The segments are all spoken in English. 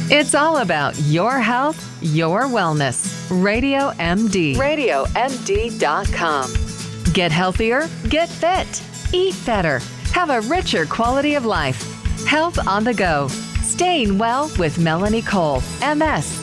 It's all about your health, your wellness. Radio MD. RadioMD.com. Get healthier, get fit, eat better, have a richer quality of life. Health on the go. Staying well with Melanie Cole, MS.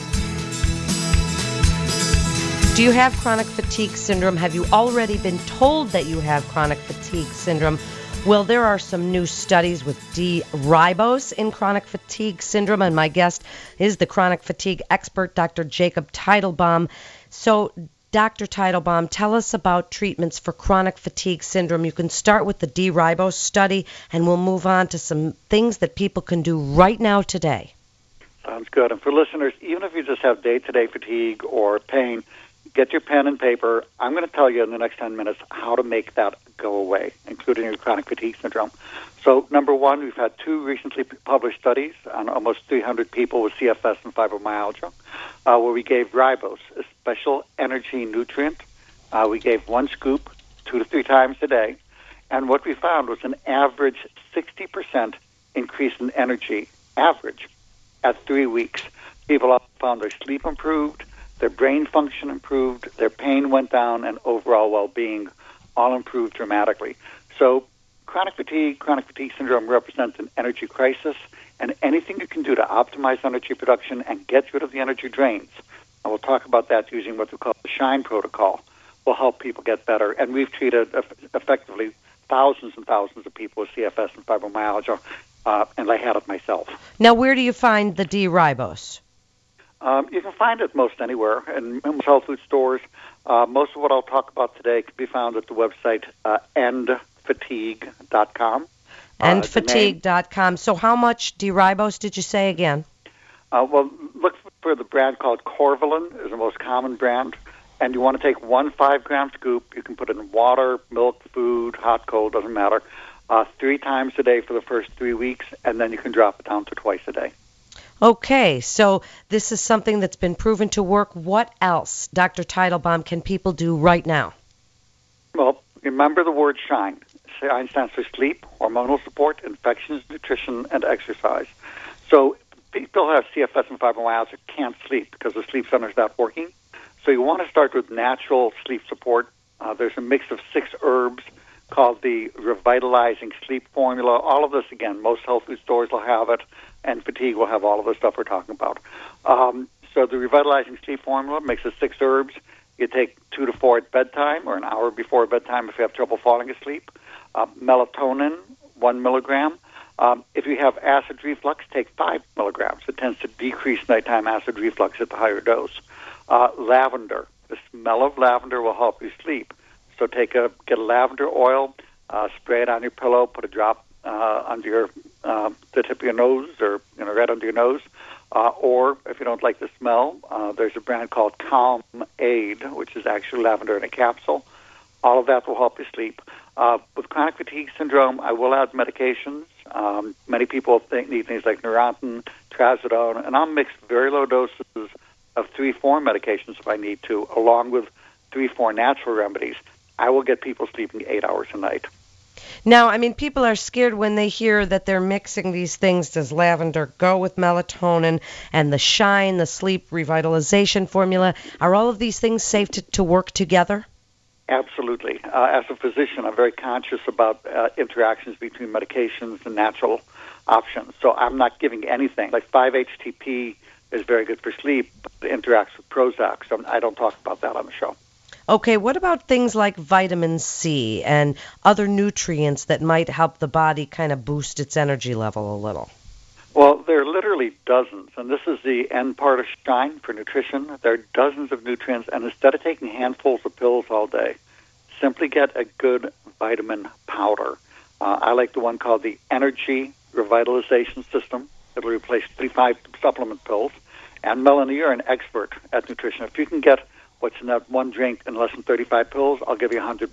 Do you have chronic fatigue syndrome? Have you already been told that you have chronic fatigue syndrome? Well, there are some new studies with D-ribose in chronic fatigue syndrome, and my guest is the chronic fatigue expert, Dr. Jacob Teitelbaum. So, Dr. Teitelbaum, tell us about treatments for chronic fatigue syndrome. You can start with the D-ribose study, and we'll move on to some things that people can do right now today. Sounds good. And for listeners, even if you just have day-to-day fatigue or pain, get your pen and paper. I'm going to tell you in the next 10 minutes how to make that go away, including your chronic fatigue syndrome. So, number one, we've had 2 recently published studies on almost 300 people with CFS and fibromyalgia, where we gave ribose, a special energy nutrient. We gave 1 scoop 2 to 3 times a day. And what we found was an average 60% increase in energy, average, at 3 weeks. People found their sleep improved, their brain function improved, their pain went down, and overall well-being all improved dramatically. So chronic fatigue syndrome represents an energy crisis, and anything you can do to optimize energy production and get rid of the energy drains, and we'll talk about that using what we call the SHINE protocol, will help people get better. And we've treated effectively thousands and thousands of people with CFS and fibromyalgia, and I had it myself. Now, where do you find the D-ribose? You can find it most anywhere, in most health food stores. Most of what I'll talk about today can be found at the website endfatigue.com. Endfatigue.com. So how much D-ribose did you say again? Well, look for the brand called Corvalin, is the most common brand. And you want to take 1 5-gram scoop. You can put it in water, milk, food, hot, cold, doesn't matter, 3 times a day for the first 3 weeks, and then you can drop it down to twice a day. Okay, so this is something that's been proven to work. What else, Dr. Teitelbaum, can people do right now? Well, remember the word SHINE. SHINE stands for sleep, hormonal support, infections, nutrition, and exercise. So people who have CFS and fibromyalgia can't sleep because the sleep center's not working. So you want to start with natural sleep support. There's a mix of 6 herbs called the Revitalizing Sleep Formula. All of this, again, most health food stores will have it, and Fatigue will have all of the stuff we're talking about. So the Revitalizing Sleep Formula makes of 6 herbs. You take 2 to 4 at bedtime or an hour before bedtime if you have trouble falling asleep. Melatonin, 1 milligram. If you have acid reflux, take 5 milligrams. It tends to decrease nighttime acid reflux at the higher dose. Lavender. The smell of lavender will help you sleep. So get a lavender oil, spray it on your pillow, put a drop under the tip of your nose, or right under your nose. Or if you don't like the smell, there's a brand called Calm Aid, which is actually lavender in a capsule. All of that will help you sleep. With chronic fatigue syndrome, I will add medications. Many people need things like Neurontin, Trazodone, and I'll mix very low doses of 3-4 medications if I need to, along with 3-4 natural remedies. I will get people sleeping 8 hours a night. Now, I mean, people are scared when they hear that they're mixing these things. Does lavender go with melatonin and the SHINE, the sleep revitalization formula? Are all of these things safe to work together? Absolutely. As a physician, I'm very conscious about interactions between medications and natural options. So I'm not giving anything. Like 5-HTP is very good for sleep, but it interacts with Prozac, so I don't talk about that on the show. Okay, what about things like vitamin C and other nutrients that might help the body kind of boost its energy level a little? Well, there are literally dozens, and this is the end part of SHINE for nutrition. There are dozens of nutrients, and instead of taking handfuls of pills all day, simply get a good vitamin powder. I like the one called the Energy Revitalization System. It'll replace 35 supplement pills. And Melanie, you're an expert at nutrition. If you can get what's in that one drink in less than 35 pills, I'll give you $100.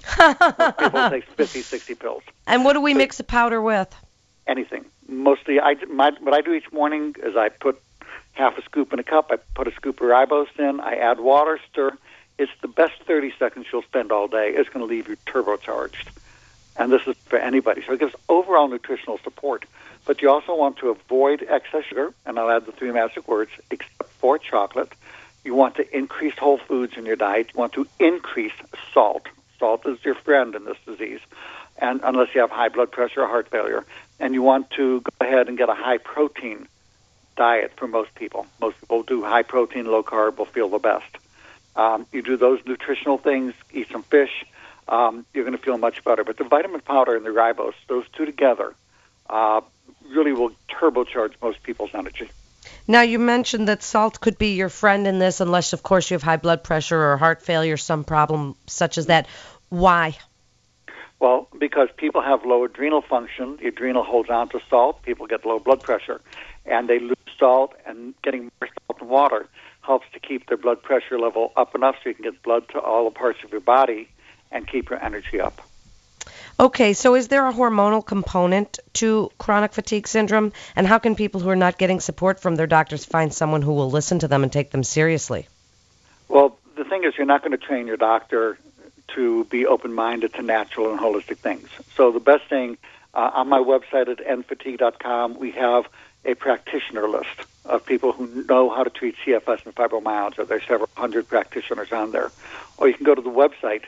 Most people take 50, 60 pills. And what do we mix the powder with? Anything. Mostly, what I do each morning is I put half a scoop in a cup. I put a scoop of ribose in. I add water, stir. It's the best 30 seconds you'll spend all day. It's going to leave you turbocharged. And this is for anybody. So it gives overall nutritional support. But you also want to avoid excess sugar, and I'll add the 3 magic words, except for chocolate. You want to increase whole foods in your diet. You want to increase salt. Salt is your friend in this disease, and unless you have high blood pressure or heart failure. And you want to go ahead and get a high-protein diet for most people. Most people do high-protein, low-carb will feel the best. You do those nutritional things, eat some fish, you're going to feel much better. But the vitamin powder and the ribose, those two together, really will turbocharge most people's energy. Now, you mentioned that salt could be your friend in this, unless, of course, you have high blood pressure or heart failure, some problem such as that. Why? Well, because people have low adrenal function. The adrenal holds on to salt. People get low blood pressure, and they lose salt, and getting more salt and water helps to keep their blood pressure level up enough so you can get blood to all the parts of your body and keep your energy up. Okay, so is there a hormonal component to chronic fatigue syndrome? And how can people who are not getting support from their doctors find someone who will listen to them and take them seriously? Well, the thing is, you're not going to train your doctor to be open-minded to natural and holistic things. So the best thing, on my website at endfatigue.com, we have a practitioner list of people who know how to treat CFS and fibromyalgia. There's several hundred practitioners on there. Or you can go to the website,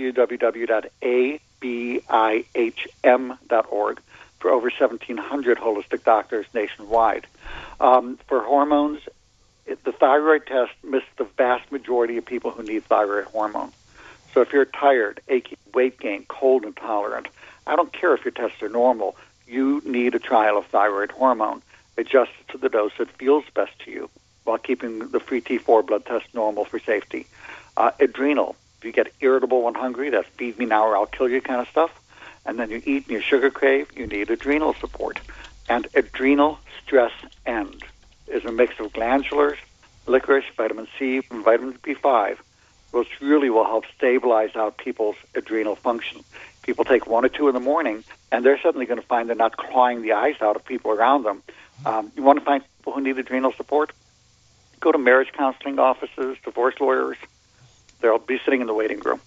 www.abihm.org, for over 1,700 holistic doctors nationwide. For hormones, the thyroid test missed the vast majority of people who need thyroid hormone. So if you're tired, achy, weight gain, cold intolerant, I don't care if your tests are normal, you need a trial of thyroid hormone. Adjust it to the dose that feels best to you while keeping the free T4 blood test normal for safety. Adrenal, if you get irritable when hungry, that feed me now or I'll kill you kind of stuff, and then you eat and you sugar crave, you need adrenal support. And adrenal stress end is a mix of glandulars, licorice, vitamin C, and vitamin B5, which really will help stabilize out people's adrenal function. People take 1 or 2 in the morning, and they're suddenly going to find they're not clawing the eyes out of people around them. You want to find people who need adrenal support? Go to marriage counseling offices, divorce lawyers. They'll be sitting in the waiting room.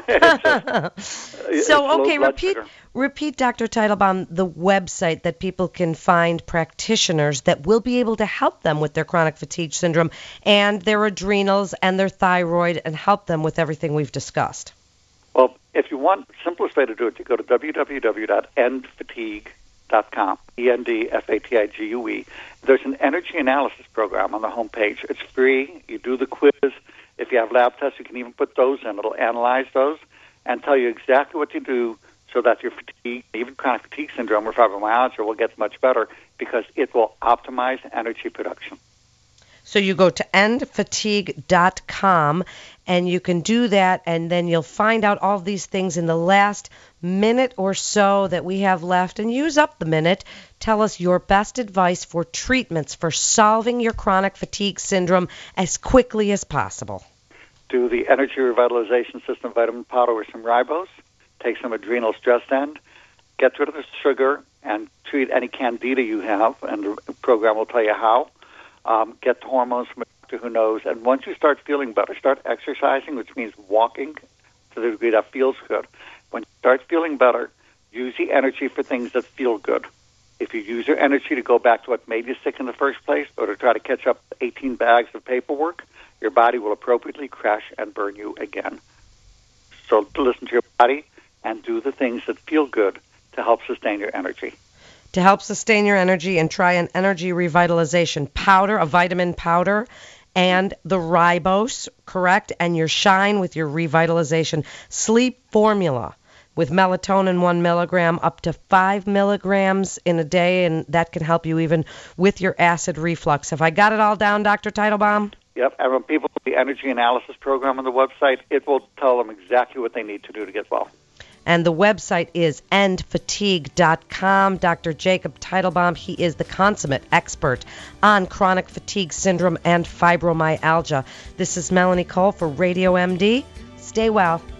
Repeat, Dr. Teitelbaum, the website that people can find practitioners that will be able to help them with their chronic fatigue syndrome and their adrenals and their thyroid and help them with everything we've discussed. Well, if you want, the simplest way to do it, you go to www.endfatigue.com, ENDFATIGUE. There's an energy analysis program on the homepage. It's free. You do the quiz. If you have lab tests, you can even put those in. It'll analyze those and tell you exactly what to do so that your fatigue, even chronic fatigue syndrome or fibromyalgia, will get much better because it will optimize energy production. So you go to endfatigue.com, and you can do that, and then you'll find out all these things in the last minute or so that we have left. And use up the minute. Tell us your best advice for treatments for solving your chronic fatigue syndrome as quickly as possible. Do the energy revitalization system vitamin powder with some ribose. Take some adrenal stress end. Get rid of the sugar and treat any candida you have, and the program will tell you how. Get the hormones from a doctor who knows. And once you start feeling better, start exercising, which means walking to the degree that feels good. When you start feeling better, use the energy for things that feel good. If you use your energy to go back to what made you sick in the first place or to try to catch up 18 bags of paperwork, your body will appropriately crash and burn you again. So listen to your body and do the things that feel good to help sustain your energy. To help sustain your energy, and try an energy revitalization powder, a vitamin powder, and the ribose, correct? And your Shine with your revitalization sleep formula with melatonin 1 milligram up to 5 milligrams in a day, and that can help you even with your acid reflux. Have I got it all down, Dr. Teitelbaum? Yep, and when people do the energy analysis program on the website, it will tell them exactly what they need to do to get well. And the website is endfatigue.com. Dr. Jacob Teitelbaum, he is the consummate expert on chronic fatigue syndrome and fibromyalgia. This is Melanie Cole for Radio MD. Stay well.